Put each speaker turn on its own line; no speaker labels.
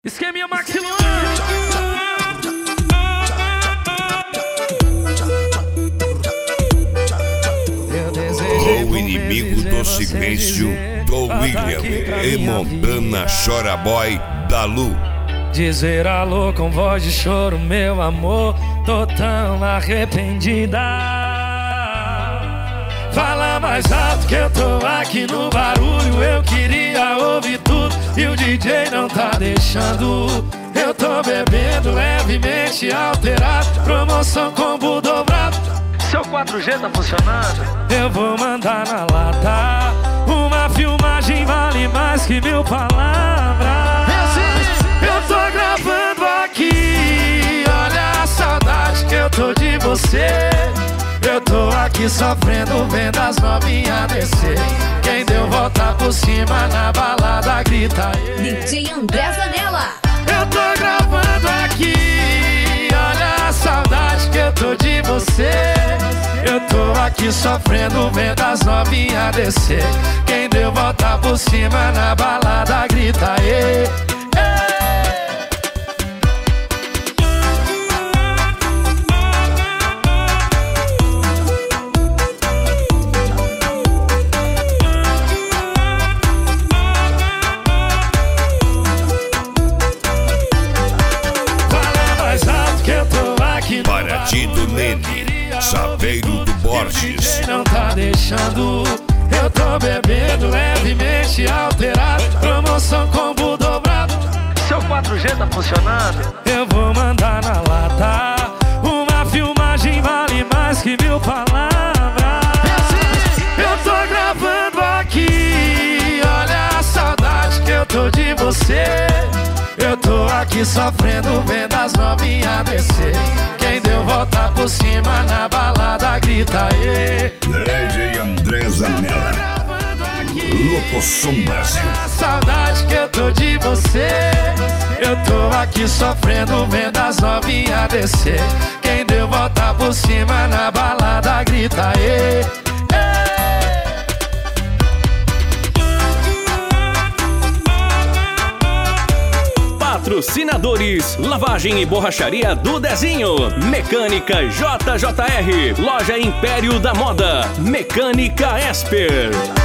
Esqueminha maxilar.
O inimigo do silêncio do William e Montana Chora Boy da Lu.
Dizer alô com voz de choro, meu amor, tô tão arrependida. Fala mais alto que eu tô aqui no barulho. Eu queria ouvir tudo e o DJ não tá deixando. Eu tô bebendo levemente alterado, promoção combo dobrado. Seu 4G tá funcionando? Eu vou mandar na lata. Uma filmagem vale mais que 1000 palavras. Eu tô gravando aqui, olha a saudade que eu tô de você. Eu tô aqui sofrendo, vendo as novinhas descer. Quem deu volta por cima na balada grita
DJ André Zanella.
Eu tô gravando aqui, olha a saudade que eu tô de você. Eu tô aqui sofrendo, vendo as novinhas descer. Quem deu volta por cima na balada grita
Paradido Nene, Saveiro do Borges.
Quem não tá deixando, eu tô bebendo levemente alterado, promoção combo dobrado. Seu 4G tá funcionando? Eu vou mandar na lata. Uma filmagem vale mais que 1000 palavras. Eu tô gravando aqui, olha a saudade que eu tô de você. Eu tô aqui sofrendo, vendo as novinhas descer. Quem deu volta por cima na balada grita
DJ André Zanella, Locoção Brasil.
a saudade que eu tô de você. Eu tô aqui sofrendo, vendo as novinhas descer. Quem deu volta por cima na balada grita
Patrocinadores: Lavagem e Borracharia do Dezinho, Mecânica JJR, Loja Império da Moda, Mecânica Esper.